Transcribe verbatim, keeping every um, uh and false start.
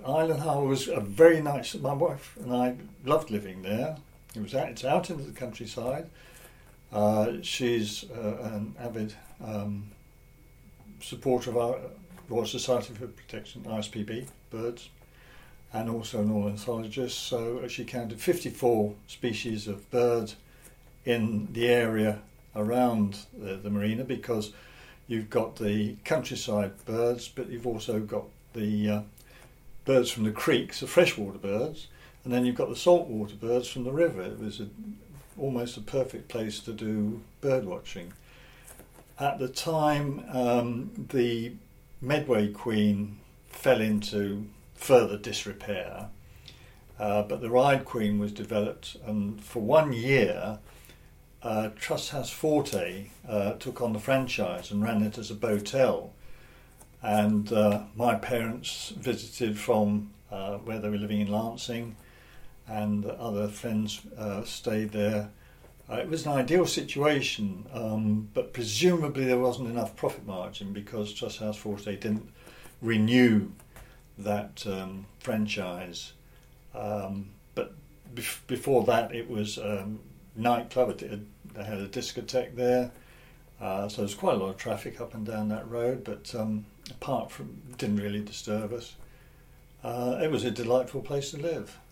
Island Harbour was a very nice. My wife and I loved living there. It was out, it's out into the countryside. Uh, she's uh, an avid um, supporter of our Royal Society for Protection, R S P B, birds, and also an ornithologist. So she counted fifty-four species of birds in the area around the, the marina, because you've got the countryside birds, but you've also got the uh, birds from the creeks, the freshwater birds, and then you've got the saltwater birds from the river. It was a, almost a perfect place to do bird watching. At the time, um, the Medway Queen fell into further disrepair, uh, but the Ryde Queen was developed, and for one year uh, Truss House Forte uh, took on the franchise and ran it as a botel. And uh, my parents visited from uh, where they were living in Lancing, and other friends uh, stayed there. Uh, it was an ideal situation, um, but presumably there wasn't enough profit margin because Truss House Forte didn't renew that um, franchise. Um, but bef- before that, it was um, nightclub. It, it, they had a discotheque there, uh, so there's quite a lot of traffic up and down that road. But um, apart from, it didn't really disturb us. Uh, it was a delightful place to live.